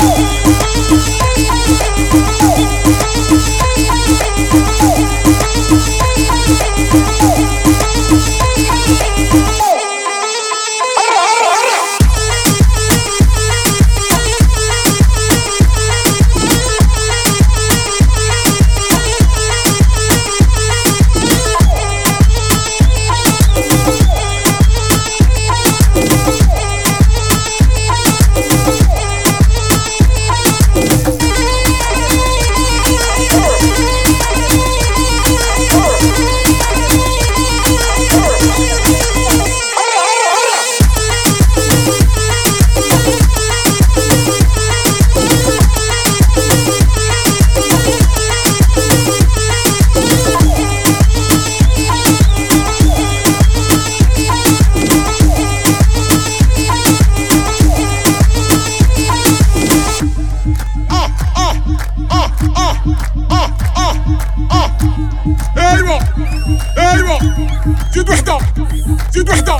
ايوه ايوه، زيد وحده زيد وحده.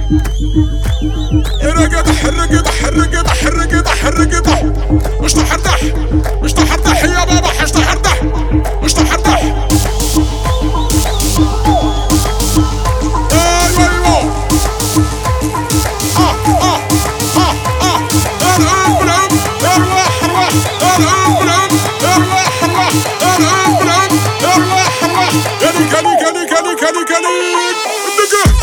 الرقيضة حرقيضة حرقيضة حرقيضة حرقيضة. مش تحردح مش تحردح يا بابا، مش تحردح مش تحردح. ايوه ايوه. ارقم بالعم، ارواح ارواح، ارقم بالعم، ارواح ارواح، ارقم بالعم، ارواح ارواح. كلي كلي كلي كلي كلي كلي النجاح.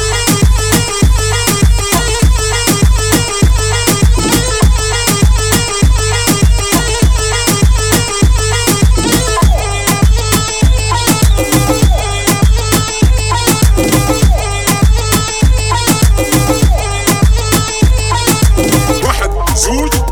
واحد زوج